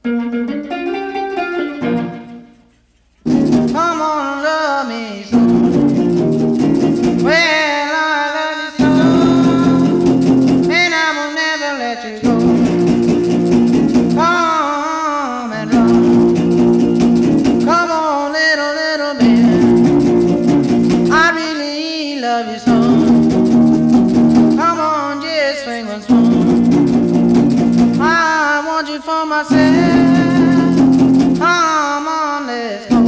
Come on, love me so. Well, I love you so, and I will never let you go. Come and run. Come on, little bit. I really love you so. Come on, just swing once more. I want you for myself. Come on, let's go.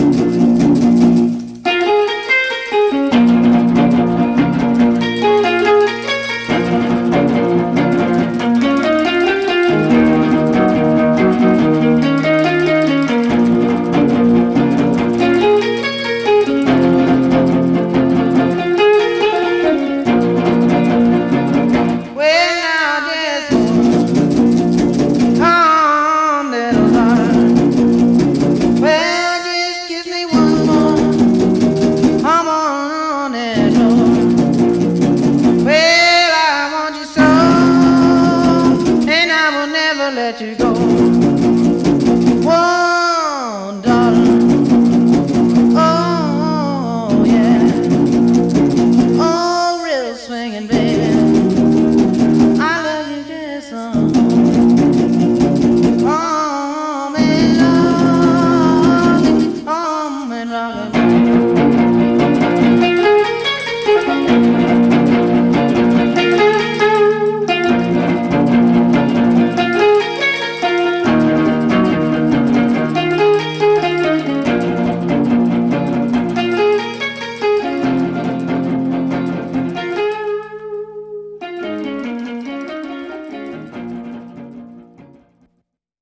Well, now just come, little heart. Well, just kiss me once more. Come on and on. Well, I want you so, and I will never let you go. Whoa.